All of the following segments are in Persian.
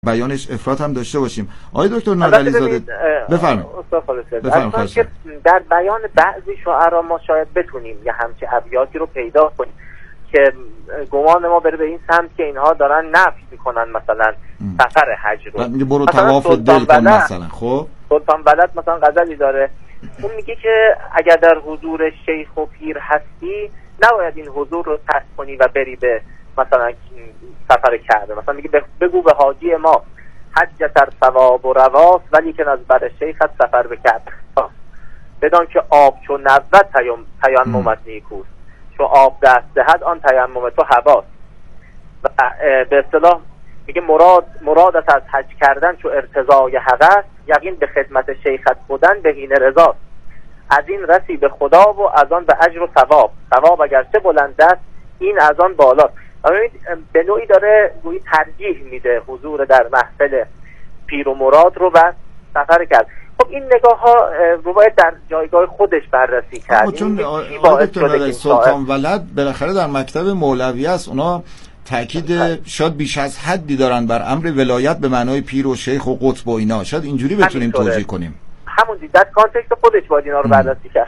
بیانش افراط هم داشته باشیم. آقای دکتر نادری زاده بفرمایید. که در بیان بعضی شعرا ما شاید بتونیم یه همچین ابیاتی رو پیدا کنیم که گمان ما بره به این سمت که اینها دارن نفی میکنن مثلا سفر حج رو. میگه برو طواف دل کن مثلا. خب سلطان بلد مثلا غزلی داره، اون میگه که اگر در حضور شیخ و پیر هستی نباید این حضور رو ترک کنی و بری به مثلا سفر کعبه. مثلا میگه بگو به حاجی ما حج تر ثواب و رواست ولی که از بر شیخت سفر به کعبه بدان که آب چو نبود تیممت نیکوست، چو آب دست دهد آن تیمم تو هواست. به اصطلاح میگه مرادت از حج کردن چو ارتضای حق است، یقین به خدمت شیخت بودن بهینه رضا. از این رسی به خدا و از آن به اجر و ثواب اگرچه بلند است این از آن بالاست. به نوعی داره گویی ترجیح میده حضور در محفل پیر و مراد رو و سفر کرد. خب این نگاه ها رو باید در جایگاه خودش بررسی کرد. چون سلطان ولد بالاخره در مکتب مولوی است، اونا تاکید شاید بیش از حدی دارن بر امر ولایت به معنای پیر و شیخ و قطب و اینا. شاید اینجوری بتونیم توجیه کنیم. همون در کانتکست خودش باید اینا رو بررسی کرد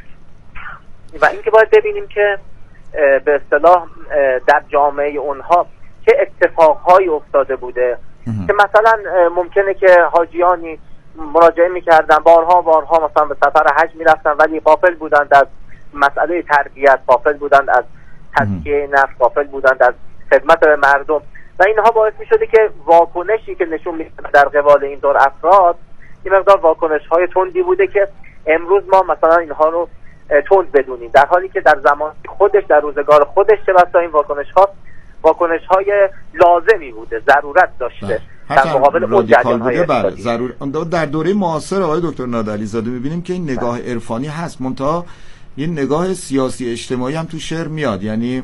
و اینکه باید ببینیم که به اصطلاح در جامعه اونها چه اتفاقهایی افتاده بوده که مثلا ممکنه که حاجیانی مراجعه میکردن بارها مثلا به سفر حج میرفتن ولی غافل بودند از مسئله تربیت، غافل بودند از تزکیه نفس، غافل بودند از خدمت به مردم و اینها باعث میشده که واکنشی که نشون میده در قبال این دور افراد این مقدار واکنش‌های تندی بوده که امروز ما مثلا اینها رو تند بدونیم، در حالی که در زمان خودش در روزگار خودش چه بسا این واکنش‌های لازمی بوده، ضرورت داشته در مقابل اون جریان‌های اقتصادی. در دوره معاصر آقای دکتر نادری زاده می‌بینیم که این نگاه عرفانی هست، منتها این نگاه سیاسی اجتماعی هم تو شعر میاد، یعنی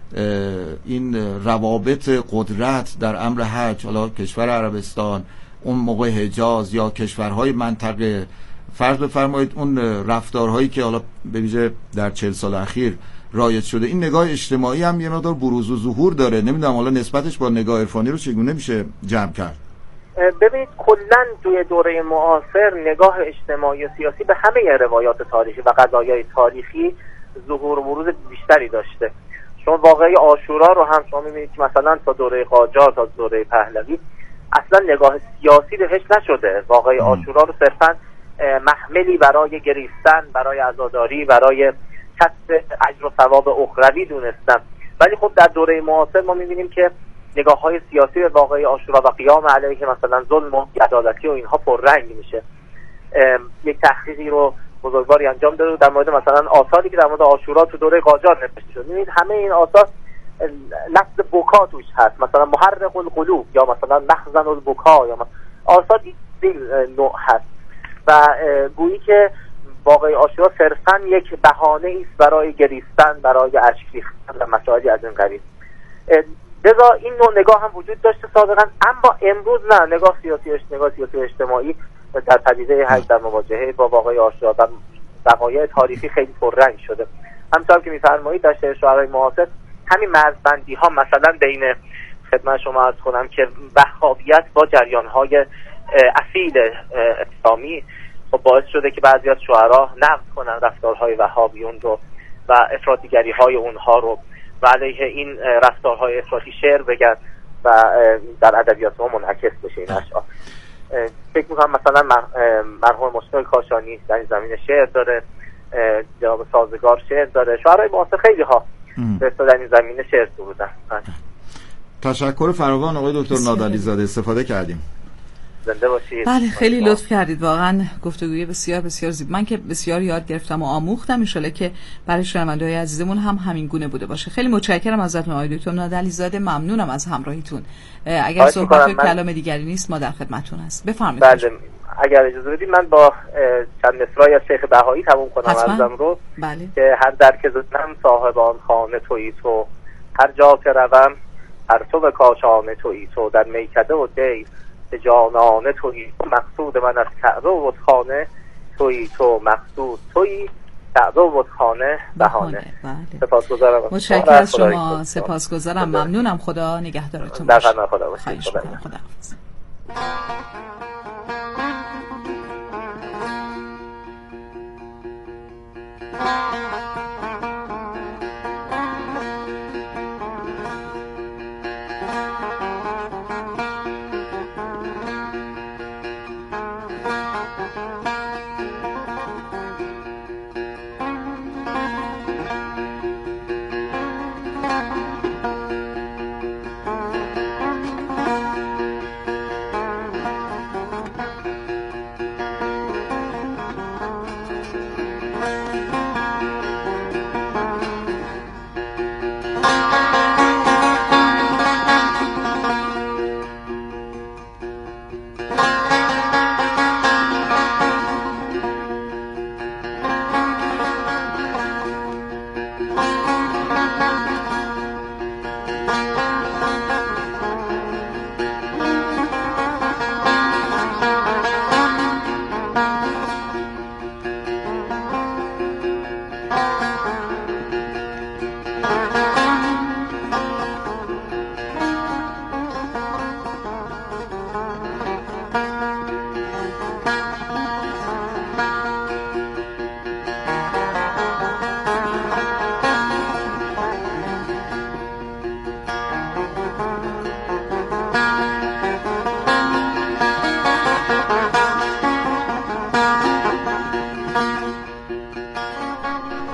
این روابط قدرت در امر حج، حالا کشور عربستان، اون موقع حجاز یا کشورهای منطقه، فرض بفرمایید اون رفتارهایی که حالا به ویژه در 40 سال اخیر رایج شده، این نگاه اجتماعی هم یه مقدار بروز و ظهور داره. نمیدونم حالا نسبتش با نگاه عرفانی رو چگونه میشه جمع کرد؟ ببینید کلا توی دوره معاصر نگاه اجتماعی و سیاسی به همه روایات تاریخی و قضایای تاریخی ظهور و بروز بیشتری داشته. شما واقعه عاشورا رو هم شما می‌بینید که مثلا تا دوره قاجار تا دوره پهلوی اصلا نگاه سیاسی بهش نشده. واقعه عاشورا رو صرفاً محملی برای گریستن، برای عزاداری، برای کسب اجر و ثواب اخروی دونستن. ولی خب در دوره معاصر ما می‌بینیم که نگاه‌های سیاسی به واقعه عاشورا و قیام علیه مثلا ظلم و بی‌عدالتی و اینها پررنگ میشه. یک تحقیقی رو بزرگواری انجام داده در مورد مثلا آثاری که در مورد عاشورا تو دوره قاجار نوشته شد. می‌بینید همه این آثار لفظ بکا توش هست، مثلا محرق القلوب یا مثلا محزن البکا یا آثار این نوع هست و گویی که واقعه عاشورا صرفاً یک بهانه است برای گریستن، برای اشک ریختن و مسائلی از این قبیل. لذا این نوع نگاه هم وجود داشته سابقا، اما امروز نه، نگاه سیاسی و اجتماعی در پدیده حج در مواجهه با واقعه عاشورا و وقایع تاریخی خیلی پررنگ شده. همچنان که می‌فرمایید در شعرهای معاصر همین مرزبندی ها مثلا بین خدمت شما عرض کنم که وهابیت با جریان‌های اصیل اسلامی خب باعث شده که بعضی از شعرا نقد کنن رفتارهای وهابیون رو و افراطیگری‌های اونها رو و علیه این رفتارهای افراطی شعر بگن و در ادبیات ما منعکس بشه این اشعار. فکر می‌کنم مثلا مرحوم مشتاق کاشانی در این زمینه شعر داره، جناب سازگار شعر داره، شعرهای معاصر خیلی ها در این زمینه شعر سرودن. تشکر فراوان آقای دکتر نادری زاده، استفاده کردیم. زنده باشید. بله خیلی لطف کردید، واقعا گفتگوی بسیار بسیار زیبا. من که بسیار یاد گرفتم و آموختم، ان شاءالله که برای شنونده‌های عزیزمون هم همین گونه بوده باشه. خیلی متشکرم ازتون آقای دکتر نادری زاده، ممنونم از همراهیتون. اگر صحبت و کلام دیگری نیست ما در خدمتتون هست. بفرمایید. بله اگر اجازه بدید من با چند مصرعی از شیخ بهایی تموم کنم عرضم رو. بله. که هر در که زدم صاحب آن خانه تویی تو، هر جا که روم هر تو کاشانه تویی تو، در میکده و دی جانانه تویی تو، مقصود من از کعبه و خانه تویی تو، مقصود تویی کعبه و خانه بهانه. بله. سپاسگزارم. متشکرم از شما، سپاسگزارم، ممنونم. خدا نگهدارتون باشه. در خدمت خدا باشید. خدا حافظ.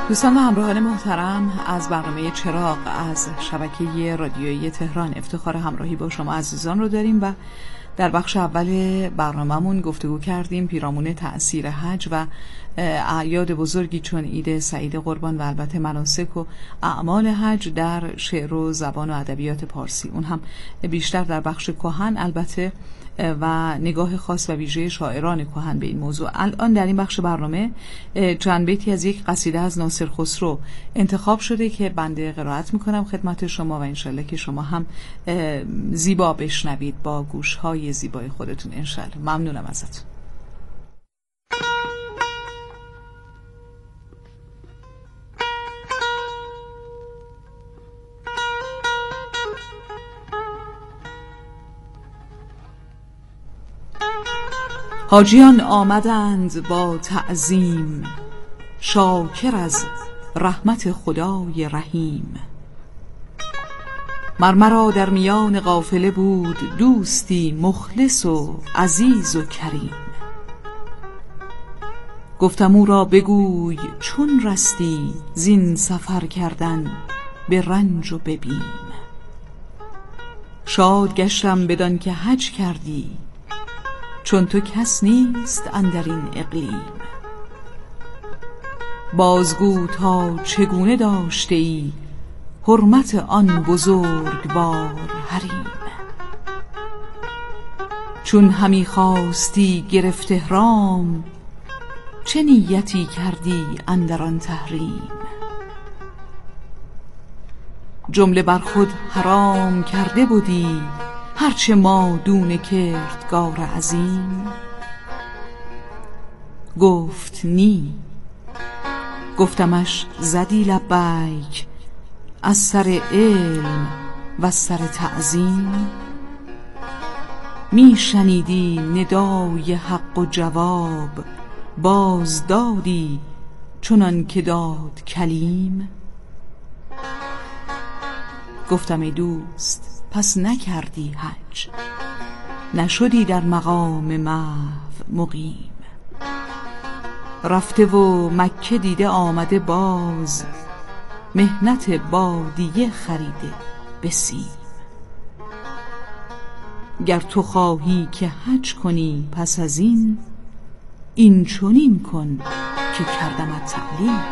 دوستان و همراهان محترم، از برنامه چراغ از شبکه رادیویی تهران افتخار همراهی با شما عزیزان رو داریم و در بخش اول برنامه‌مون گفتگو کردیم پیرامون تأثیر حج و اعیاد بزرگی چون عید سعید قربان و البته مناسک و اعمال حج در شعر و زبان و ادبیات پارسی، اون هم بیشتر در بخش کهن البته، و نگاه خاص و ویژه شاعران کهن به این موضوع. الان در این بخش برنامه چند بیتی از یک قصیده از ناصر خسرو انتخاب شده که بنده قرائت میکنم خدمت شما و انشالله که شما هم زیبا بشنوید با گوشهای زیبای خودتون انشالله. ممنونم ازتون. حاجیان آمدند با تعظیم، شاکر از رحمت خدای رحیم. مرمرا در میان قافله بود دوستی مخلص و عزیز و کریم. گفتم او را بگوی چون رستی زین سفر کردن به رنج و به بیم. شاد گشتم بدان که حج کردی، چون تو کس نیست اندر این اقلیم. بازگو تا چگونه داشته ای حرمت آن بزرگوار حریم. چون همی خواستی گرفت احرام، چه نیتی کردی اندر آن تحریم. جمله بر خود حرام کرده بودی، هرچه ما دون کردگار عظیم. گفت نی. گفتمش زدی لبیک از سر علم و از سر تعظیم. می شنیدی ندای حق و جواب، باز دادی چنان که داد کلیم. گفتم ای دوست پس نکردی حج، نشدی در مقام محو مقیم. رفته و مکه دیده آمده باز، مهنت بادیه خریده به سیم. گر تو خواهی که حج کنی پس از این چنین کن که کردمت تعلیم.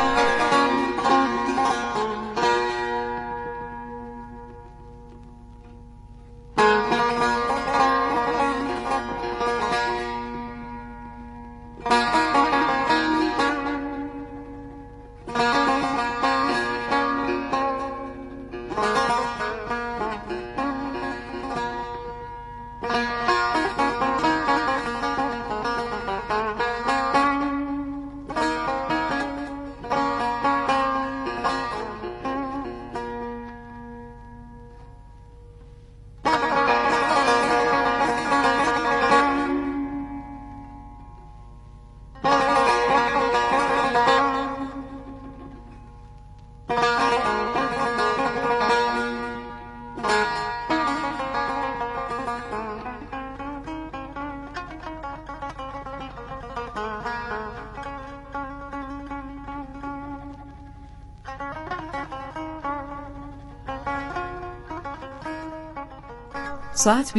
ساعت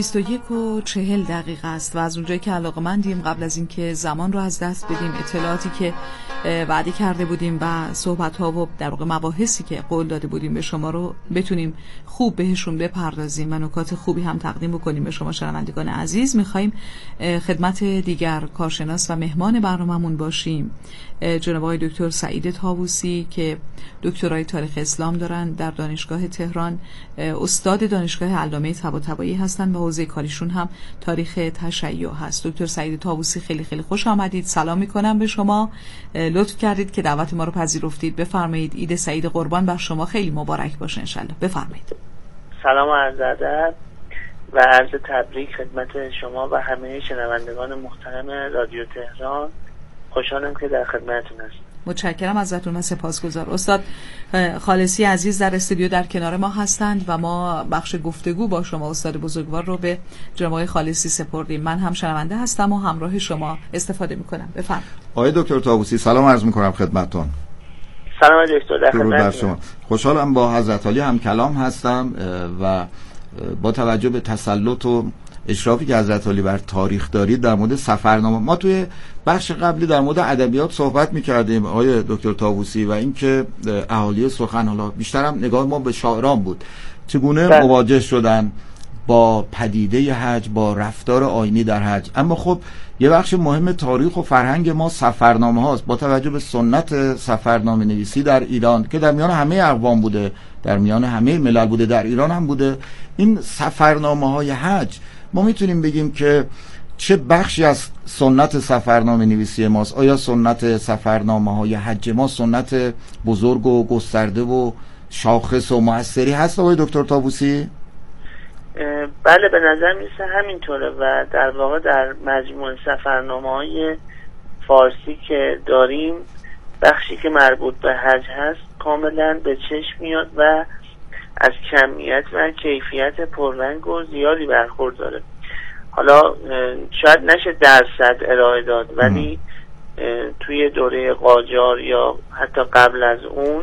21:40 است و از اونجایی که علاقه‌مندیم قبل از اینکه زمان رو از دست بدیم اطلاعاتی که وعده کرده بودیم و صحبت‌ها و در واقع مباحثی که قول داده بودیم به شما رو بتونیم خوب بهشون بپردازیم و نکات خوبی هم تقدیم بکنیم به شما شنوندگان عزیز، می‌خوایم خدمت دیگر کارشناس و مهمان برنامه‌مون باشیم. جناب آقای دکتر سعید طاووسی که دکترای تاریخ اسلام دارن در دانشگاه تهران، استاد دانشگاه علامه طباطبایی هستن و حوزه کاریشون هم تاریخ تشیع هست. دکتر سعید طاووسی خیلی خیلی خوش آمدید. سلام میکنم به شما، لطف کردید که دعوت ما رو پذیرفتید. بفرمایید. عید سعید قربان بر شما خیلی مبارک باشه انشالله. بفرمایید. سلام و عرض ادب و عرض تبریک خدمت شما و همه شنوندگان محترم رادیو تهران. خوشحالم که در خدمتتون هستم. متشکرم ازتون، من سپاسگزار. استاد خالصی عزیز در استودیو در کنار ما هستند و ما بخش گفتگو با شما استاد بزرگوار رو به جناب آقای خالصی سپردیم. من هم شنونده هستم و همراه شما استفاده میکنم. بفرمایید. آقای دکتر طاووسی سلام عرض میکنم خدمتتون. سلام دکتر. درود بر شما. خوشحالم با حضرت علی هم کلام هستم و با توجه به تسلط و اشرافی که حضرت علی بر تاریخ دارید در مورد سفرنامه، ما توی بخش قبلی در مورد ادبیات صحبت می‌کردیم آقای دکتر طاووسی و اینکه اهالی سخن، حالا بیشتر هم نگاه ما به شاعران بود، چگونه مواجه شدن با پدیده حج، با رفتار آیینی در حج. اما خب یه بخش مهم تاریخ و فرهنگ ما سفرنامه هاست. با توجه به سنت سفرنامه نویسی در ایران که در میان همه اقوام بوده، در میان همه ملل بوده، در ایران هم بوده، این سفرنامه های حج ما میتونیم بگیم که چه بخشی از سنت سفرنامه نویسی ماست؟ آیا سنت سفرنامه های حج ما سنت بزرگ و گسترده و شاخص و مؤثری هست آقای دکتر طاووسی؟ بله، به نظر میرسه همینطوره و در واقع در مجموع سفرنامه‌های فارسی که داریم بخشی که مربوط به حج هست کاملا به چشم میاد و از کمیت و کیفیت پررنگ و زیادی برخورداره. حالا شاید نشه درصد ارائه داد، ولی توی دوره قاجار یا حتی قبل از اون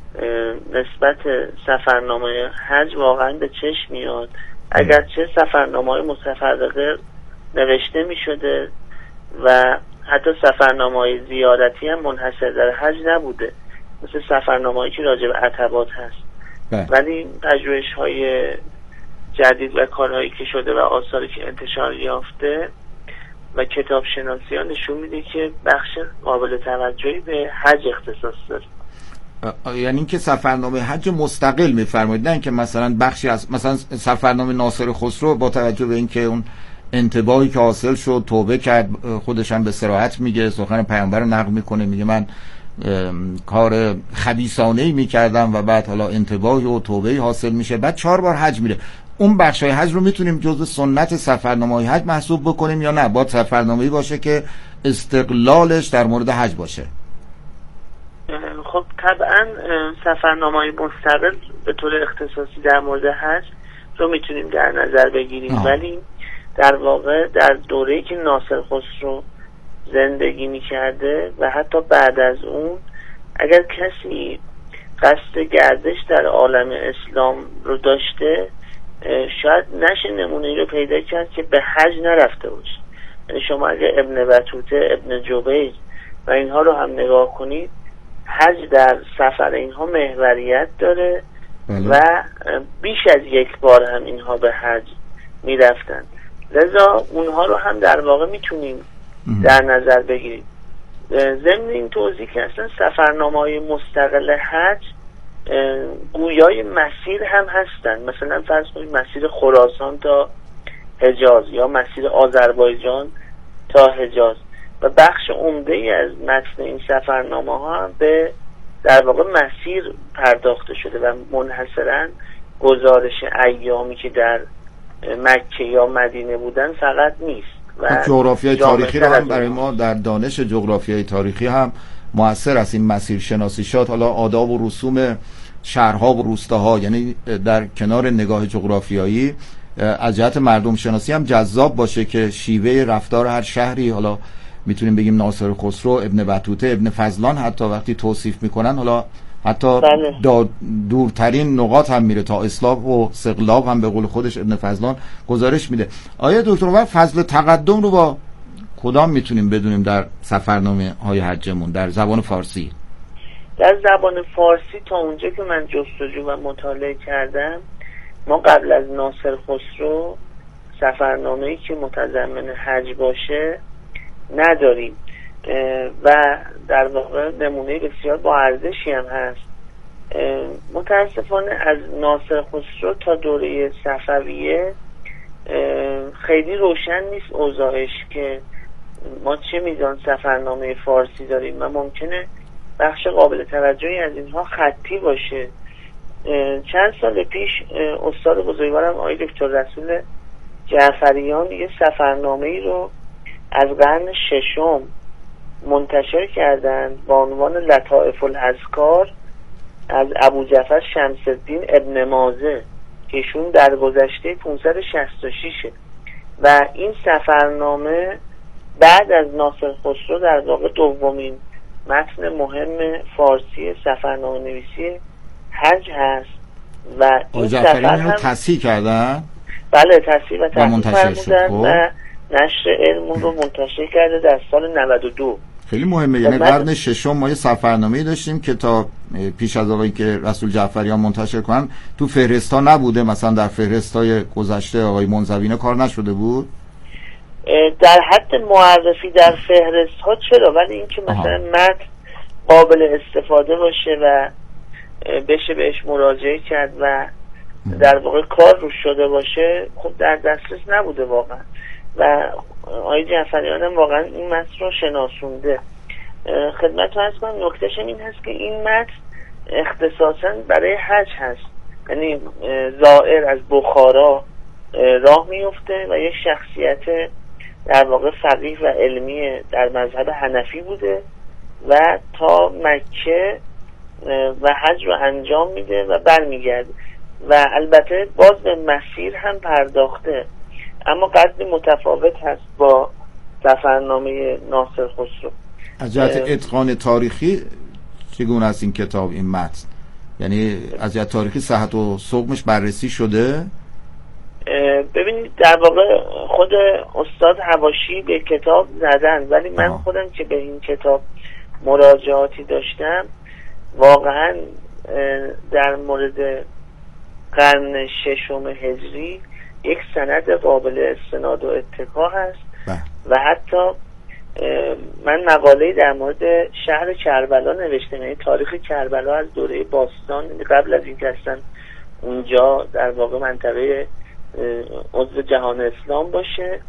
نسبت سفرنامه حج واقعا به چشم میاد. اگرچه سفرنامه‌های متفرقه نوشته می شده و حتی سفرنامه‌های زیارتی هم منحصر در حج نبوده، مثل سفرنامه‌هایی که راجع به عتبات هست. ولی پژوهش‌های جدید و کارهایی که شده و آثاری که انتشار یافته و کتاب شناسی ها نشون میده که بخش قابل توجهی به حج اختصاص داره. یعنی اینکه سفرنامه حج مستقل میفرمایید، نه اینکه مثلا بخشی از مثلا سفرنامه ناصر خسرو با توجه به اینکه اون انتباهی که حاصل شد توبه کرد، خودش هم به صراحت میگه، سخن پیامبر رو نقل میکنه، میگه من کار خبیثانه‌ای میکردم و بعد حالا انتباهی و توبه‌ای حاصل میشه، بعد 4 بار حج میره. اون بخشای حج رو میتونیم جزء سنت سفرنامه‌های حج محسوب بکنیم یا نه باید سفرنامه‌ای باشه که استقلالش در مورد حج باشه؟ خب طبعا سفرنامه‌های مستقل به طور اختصاصی در مورد حج رو میتونیم در نظر بگیریم، ولی در واقع در دوره‌ای که ناصر خسرو زندگی میکرده و حتی بعد از اون اگر کسی قصد گردش در عالم اسلام رو داشته شاید نشه نمونه‌ای رو پیدا کرد که به حج نرفته باشه. یعنی شما اگر ابن بطوطه، ابن جبیر و اینها رو هم نگاه کنید، حج در سفر اینها محوریت داره و بیش از یک بار هم اینها به حج میرفتن، لذا اونها رو هم در واقع میتونیم در نظر بگیریم. ضمن این توضیح که اصلا سفرنامه‌های مستقل حج گویای مسیر هم هستن، مثلا فرض کنید مسیر خراسان تا حجاز یا مسیر آذربایجان تا حجاز و بخش عمده‌ای از متن این سفرنامه ها هم به در واقع مسیر پرداخته شده و منحصراً گزارش ایامی که در مکه یا مدینه بودن فقط نیست. و جغرافیای تاریخی رو هم برای ما در دانش جغرافیای تاریخی هم مؤثر است این مسیر شناسی شد. حالا آداب و رسوم شهرها و روستاها، یعنی در کنار نگاه جغرافیایی از جهت مردم شناسی هم جذاب باشه که شیوه رفتار هر شهری، حالا میتونیم بگیم ناصر خسرو، ابن بطوطه، ابن فضلان حتی وقتی توصیف میکنن، حالا حتی دورترین نقاط هم میره تا اسلاف و سقلاب هم به قول خودش ابن فضلان گزارش میده. آیا دکتر و فضل تقدم رو با کدام میتونیم بدونیم در سفرنامه های حجمون در زبان فارسی؟ در زبان فارسی تا اونجا که من جستجو و مطالعه کردم، ما قبل از ناصر خسرو سفرنامه‌ای که متضمن حج باشه نداریم و در واقع نمونه بسیار با ارزشی هم هست. متاسفانه از ناصر خسرو تا دوره صفویه خیلی روشن نیست اوضاعش که ما چه میزان سفرنامه فارسی داریم و ممکنه بخش قابل توجهی از اینها خطی باشه. چند سال پیش استاد بزرگوارم آقای دکتر رسول جعفریان یه سفرنامه‌ای رو از قرن ششم منتشر کردند با عنوان لطائف الاذکار از ابو جعفر شمس الدین ابن مازه که ایشون در گذشته 566 و این سفرنامه بعد از ناصر خسرو در واقع دومین متن مهم فارسی سفرنامه نویسی حج هست و این سفر هم تصحیح کردن. بله تصحیح و منتشر شد و نشر علم رو منتشر کرده در سال 92. خیلی مهمه. یعنی قرن ششم ما یه سفرنامه‌ای داشتیم که تا پیش از آقای که رسول جعفریان منتشر کنن تو فهرست‌ها نبوده، مثلا در فهرست‌های گذشته آقای منزوی کار نشده بود. در حد معرفی در فهرست‌ها چرا، ولی اینکه مثلا متن قابل استفاده باشه و بشه بهش مراجعه کرد و در واقع کار روش شده باشه، خب در دسترس نبوده واقعا و آقای جعفریان هم واقعا این متن رو شناسونده. خدمتتون عرض کنم نکتهش این هست که این متن اختصاصا برای حج هست، یعنی زائر از بخارا راه میفته و یک شخصیت در واقع فقیه و علمی در مذهب حنفی بوده و تا مکه و حج رو انجام میده و برمیگرده و البته باز به مسیر هم پرداخته، اما قدری متفاوت هست با سفرنامه ناصر خسرو. از جهت اتقان تاریخی چگونه است این کتاب، این متن؟ یعنی از جهت تاریخی صحت و سقمش بررسی شده؟ ببینید در واقع خود استاد حواشی به کتاب زدن، ولی من خودم که به این کتاب مراجعاتی داشتم واقعا در مورد قرن ششم هجری یک سند قابل استناد و اتکا هست و حتی من مقاله‌ای در مورد شهر کربلا نوشتم، یعنی تاریخ کربلا از دوره باستان قبل از اینکه اصلا اونجا در واقع منطقه عضو جهان اسلام باشه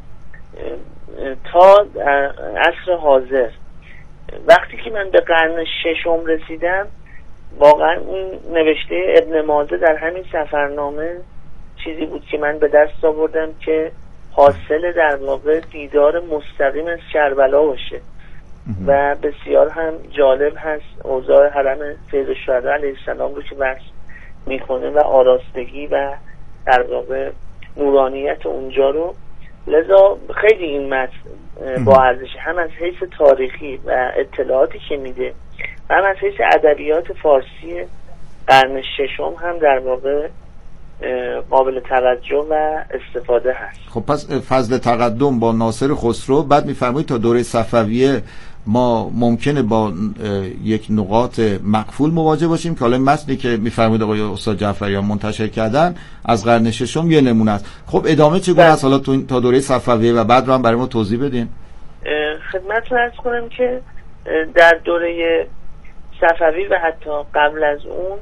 تا عصر حاضر. وقتی که من به قرن ششم رسیدم واقعا اون نوشته ابن ماجه در همین سفرنامه چیزی بود که من به دست آوردم که حاصل در واقع دیدار مستقیم از کربلا باشه و بسیار هم جالب هست اوضاع حرم سید الشهدا علیه السلام رو که بحث میکنه و آراستگی و در واقع نورانیت اونجا رو. لذا خیلی این متن با ارزش هم از حیث تاریخی و اطلاعاتی که میده و هم از حیث ادبیات فارسی قرن ششم هم در واقع قابل توجه و استفاده هست. خب پس فضل تقدم با ناصر خسرو، بعد میفرمایید تا دوره صفویه ما ممکنه با یک نقاط مقفول مواجه باشیم که حالا متنی که میفرمایید آقای استاد جعفریان منتشر کردن از قرن ششم یه نمونه است. خب ادامه چگونه است حالا تا دوره صفویه و بعد رو هم برای ما توضیح بدین. خدمتتون عرض کنم که در دوره صفوی و حتی قبل از اون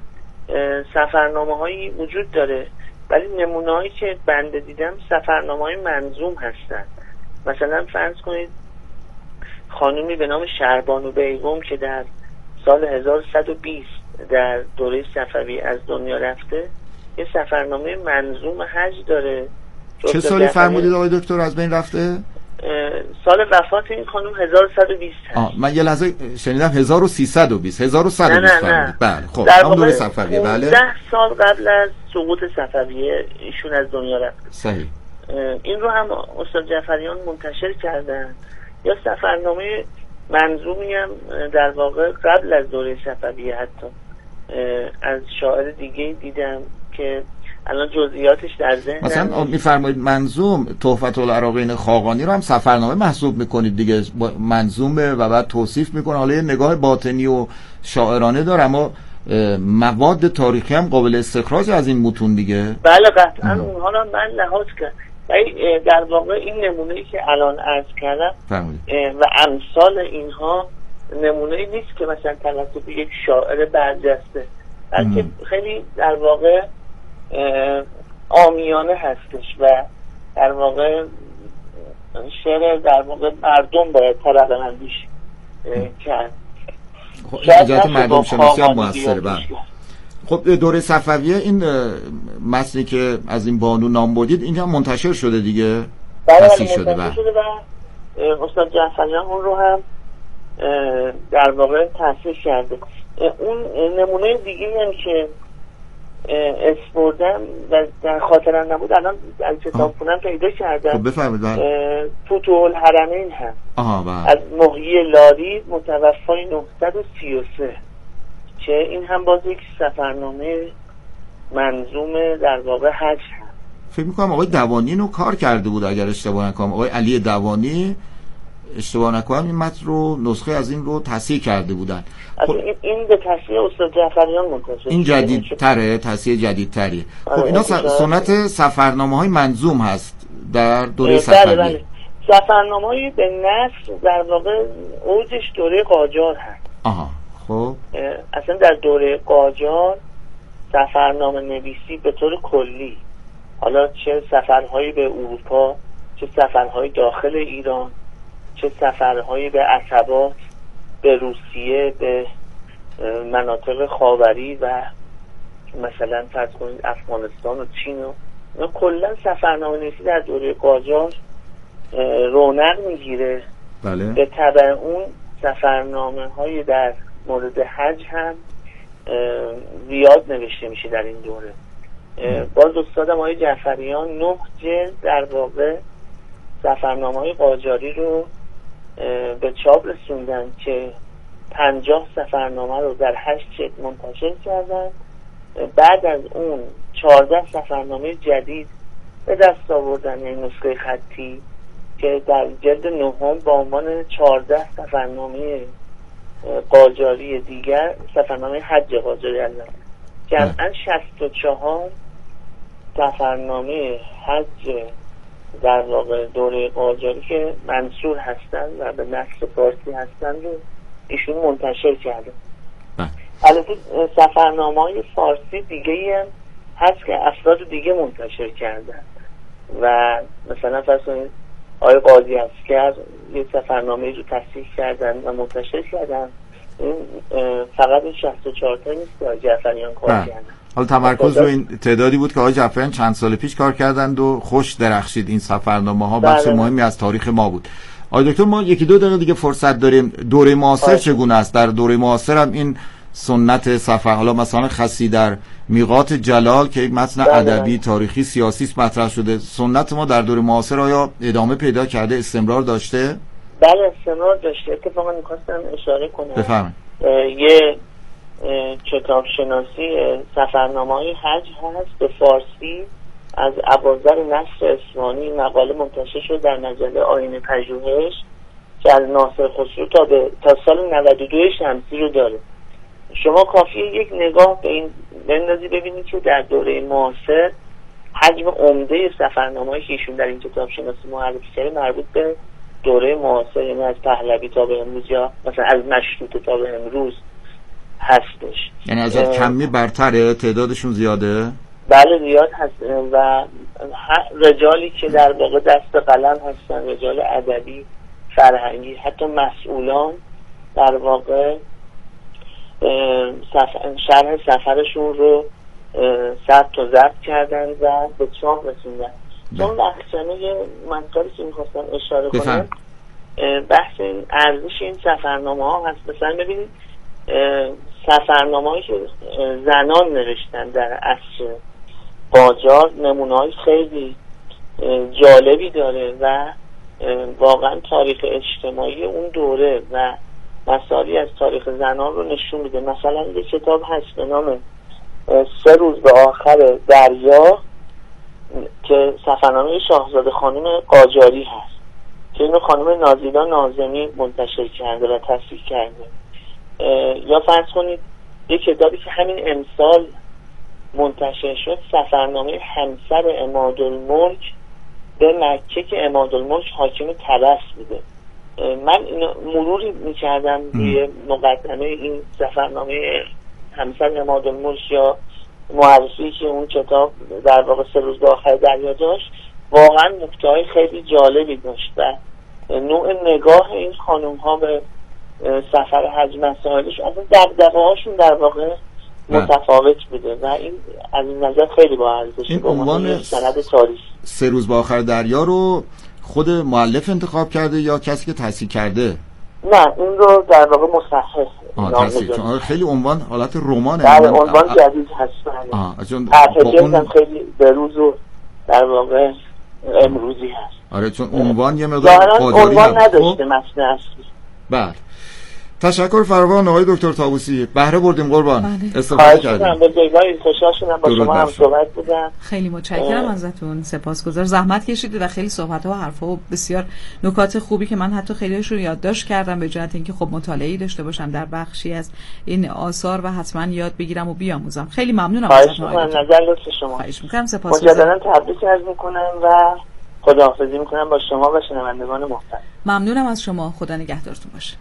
سفرنامه هایی وجود داره، ولی نمونه هایی که بنده دیدم سفرنامه های منظوم هستن. مثلا فرض کنید خانومی به نام شهربانو بیگم که در سال 1120 در دوره صفوی از دنیا رفته یه سفرنامه منظوم حج داره. چه سالی فرمودید آقای دکتر از بین رفته؟ سال وفات این خانم 1120 هست. من یه لحظه شنیدم 1320 فرمودید. بله خب همون دوره صفویه. بله 10 سال قبل از سقوط صفویه ایشون از دنیا رفته. صحیح. این رو هم استاد جعفریان منتشر کردن. یا سفرنامه منظومی هم در واقع قبل از دوره صفویه حتی از شاعر دیگه دیدم که الان جزئیاتش در ذهنم. مثلا میفرمایید منظوم تحفة العراقین خاقانی رو هم سفرنامه محسوب میکنید دیگه، منظومه و بعد توصیف میکنه، حالا یه نگاه باطنی و شاعرانه داره اما مواد تاریخی هم قابل استخراج از این متون دیگه. بله قطعا اونها رو من لحاظ کردم. در واقع این نمونه‌ای که الان عرض کردم و امثال اینها نمونه‌ای نیست که مثلا توسط یک شاعر برجسته، بلکه خیلی در واقع عامیانه هستش و در واقع شعر در واقع مردم باید طبقه بندیش کرد. ایجاد مردم شناسی هم موثره. خب دوره صفویه این متنی که از این بانو نام بردید اینجا منتشر شده دیگه؟ منتشر شده و استاد جعفریان اون رو هم در واقع تصحیح کرده. اون نمونه دیگه هم که اسپردم و در خاطرم نبود، الان از کتابخونه‌ام پیدا کردم. خب بفرمایید. فتوح الحرمین هم از محیی لاری متوفای 933 که این هم باز یک سفرنامه منظوم در واقع حج هم. فکر میکنم آقای دوانی اینو کار کرده بود اگر اشتباه نکنم، آقای علی دوانی اشتباه نکنم این متن رو نسخه از این رو تصحیح کرده بودن. خب این به تصحیح استاد جعفریان منتشر، این جدیدتره، تصحیح جدیدتری. خب اینا سنت سفرنامه‌های منظوم هست در دوره صفوی. بله. سفرنامه‌های به نصر در واقع اوجش دوره قاجار هست. خب اصلا در دوره قاجار سفرنامه نویسی به طور کلی، حالا چه سفرهایی به اروپا، چه سفرهای داخل ایران، چه سفرهایی به عصبات، به روسیه، به مناطق خاوری و مثلا فرض کنید افغانستان و چین و کلا سفرنامه نویسی در دوره قاجار رونق میگیره. بله. به تبع اون سفرنامه های در مورد حج هم زیاد نوشته میشه در این دوره. باز استادم آقای جعفریان 9 جلد در واقع سفرنامه های قاجاری رو به چاپ رسوندن که 50 سفرنامه رو در 8 جلد منتشر کردن. بعد از اون 14 سفرنامه جدید به دست آوردن، این نسخه خطی که در جلد 9 با عنوان 14 سفرنامه قاجاری دیگر، سفرنامه حج قاجاری البته، جمعاً 64 سفرنامه حج در واقع دوره قاجاری که منصور هستن و به نسل فارسی هستن رو ایشون منتشر کرده. البته سفرنامه‌های فارسی دیگه هم هست که افراد دیگه منتشر کردن و مثلا فرض کنید آقای قاضی عسکر یه سفرنامه رو تصحیح کردن و منتشر کردن. این فقط این 64 تا نیست که آقای جعفریان کار کردن. حالا تمرکز رو این تعدادی بود که آقای جعفریان چند سال پیش کار کردند و خوش درخشید این سفرنامه‌ها، بخش مهمی از تاریخ ما بود. آقای دکتر ما 1-2 دقیقه دیگه فرصت داریم. دوره معاصر چگونه است؟ در دوره معاصر هم این سنت سفر، حالا مثلا خسی در میقات جلال که یک متن ادبی تاریخی سیاسی است مطرح شده، سنت ما در دوره معاصر آیا ادامه پیدا کرده، استمرار داشته؟ بله استمرار داشته. اتفاقا می‌خواستم اشاره کنم بفرمایید. یه کتاب شناسی سفرنامه‌های حج هست به فارسی از ابوذر نصر اصفهانی، مقاله منتشر شد در مجله آیین پژوهش که از ناصر خسرو تا سال 92 شمسی رو داره. شما کافیه یک نگاه به این بندازی ببینید که در دوره معاصر حجم عمده سفرنامه‌ای که ایشون در این کتاب شناسی معرفی کرده مربوط به دوره معاصر، یعنی از پهلوی تا به امروز یا مثلا از مشروطه تا به امروز هستش. یعنی از کمی برتره، تعدادشون زیاده؟ بله زیاد هست و رجالی که در واقع دست قلم هستن، رجال ادبی، فرهنگی، حتی مسئولان در واقع شرح سفرشون رو ثبت و ضبط کردن و به چاپ رسوندن. چون بخشنه منطقی که میخواستم اشاره کنم بحث ارزش این سفرنامه ها هست. مثلا ببینید سفرنامه هایی که زنان نوشتن در عصر قاجار نمونه های خیلی جالبی داره و واقعا تاریخ اجتماعی اون دوره و مسائلی از تاریخ زنان رو نشون میده. مثلا یک کتاب هست به نام 3 روز به آخر دریا که سفرنامه شاهزاده خانم قاجاری هست که اینو خانم نازیلا ناظمی منتشر کرده و تصحیح کرده. یا فرض کنید یک کتابی که همین امسال منتشر شد، سفرنامه همسر عمادالملک به مکه که عمادالملک حاکم طبس بوده. من اینو مروری میکردم روی مقدمه این سفرنامه همسر عمادالملک یا معرفی که اون کتاب در واقع 3 روز به آخر دریا داشت، واقعا نکته‌های خیلی جالبی داشت و نوع نگاه این خانم ها به سفر حج مسائلش از دغدغه هاشون در واقع متفاوت بوده و این از این نظر خیلی با ارزشه. این عنوان سند تاریخ 3 روز به آخر دریا رو خود مؤلف انتخاب کرده یا کسی که تصحیح کرده؟ نه این رو در واقع مصحح چون خیلی عنوان حالت رمانه. بله عنوان جدید هست. چون اون خیلی به روز و در واقع امروزی هست. آره چون عنوان یه مقدار عنوان نداشته متن اصلی. بله تشکر فراوان آقای دکتر طاووسی، بهره بردیم قربان. استفاده کردیم. بسیار خوشحال شدم با شما هم صحبت بودم. خیلی متشکرم ازتون، سپاسگزار، زحمت کشیدید و خیلی صحبت‌ها و حرف‌ها و بسیار نکات خوبی که من حتی خیلی‌هاش رو یادداشت کردم به جهت اینکه خب مطالعه‌ای داشته باشم در بخشی از این آثار و حتما یاد بگیرم و بیاموزم. خیلی ممنونم ازتون. نظر لطف شما. خواهش می‌کنم، سپاسگزارم. مجدداً تبریک عرض می‌کنم و خداحافظی می‌کنم با شما و شنوندگان محترم. ممنونم از شما، خدا نگهدارتون باشه.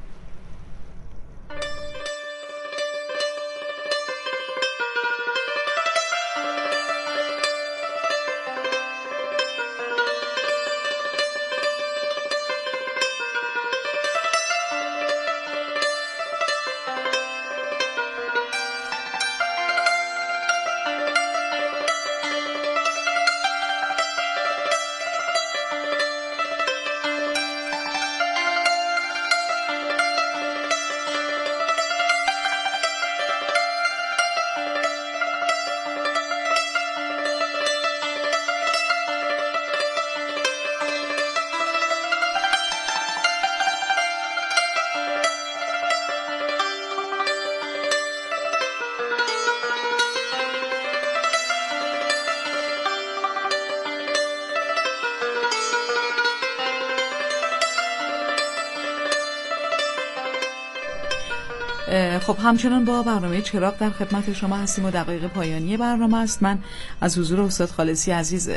خب همچنان با برنامه چراغ در خدمت شما هستیم و دقایق پایانی برنامه است. من از حضور استاد خالصی عزیز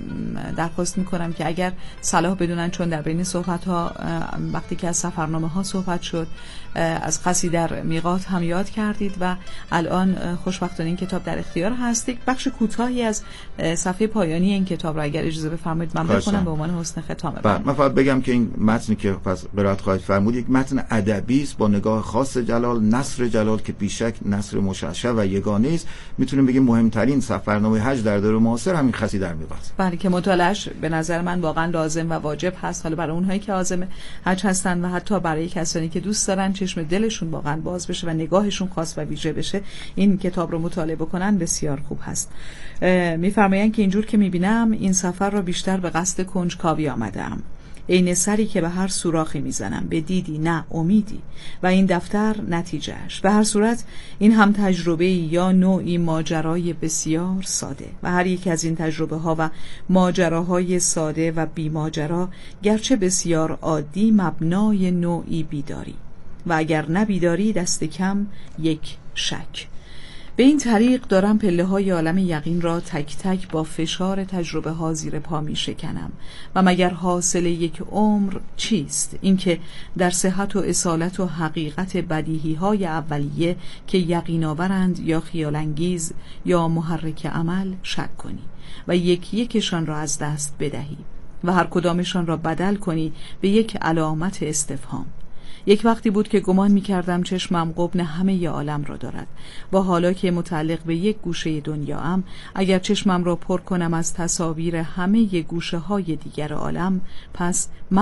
درخواست میکنم که اگر صلاح بدونن، چون در بین صحبت ها وقتی که از سفرنامه ها صحبت شد از قصی در میقات هم یاد کردید و الان خوشبختانه این کتاب در اختیار هست. یک بخش کوتاهی از صفحه پایانی این کتاب را اگر اجازه بفرمایید من بخونم به عنوان حسن ختام. من فقط بگم که این متنی که پس قرائت خواهید فرمود یک متن ادبی است با نگاه خاص جلال، نثر جلال که بیشک نثر مشعشع و یگانه است. میتونیم بگیم مهمترین سفرنامه حج در دوره معاصر همین قصیده در میقات. بله که مطالعهش به نظر من واقعا لازم و واجب هست، حالا برای اونهایی که عازم حج هستن و حتی برای کسانی که دوست دارن چشم دلشون واقعا باز بشه و نگاهشون خاص و ویژه بشه، این کتاب رو مطالعه بکنن بسیار خوب هست. میفرمایند که اینجور که میبینم این سفر رو بیشتر به قصد کنجکاوی آمدم، عین سری که به هر سوراخی میزنم، به دیدی نه امیدی، و این دفتر نتیجهش. به هر صورت این هم تجربه یا نوعی ماجرای بسیار ساده و هر یک از این تجربه ها و ماجراهای ساده و بی ماجرا گرچه بسیار عادی مبنای نوعی بیداری و اگر نبیداری دست کم یک شک. به این طریق دارم پله های عالم یقین را تک تک با فشار تجربه ها زیر پا می شکنم و مگر حاصل یک عمر چیست؟ اینکه در صحت و اصالت و حقیقت بدیهی های اولیه که یقین آورند یا خیال انگیز یا محرک عمل شک کنی و یکی یکشان را از دست بدهی و هر کدامشان را بدل کنی به یک علامت استفهام. یک وقتی بود که گمان می‌کردم چشمم غبن همه عالم را دارد و حالا که متعلق به یک گوشه دنیاام، اگر چشمم را پر کنم از تصاویر همه گوشه‌های دیگر عالم، پس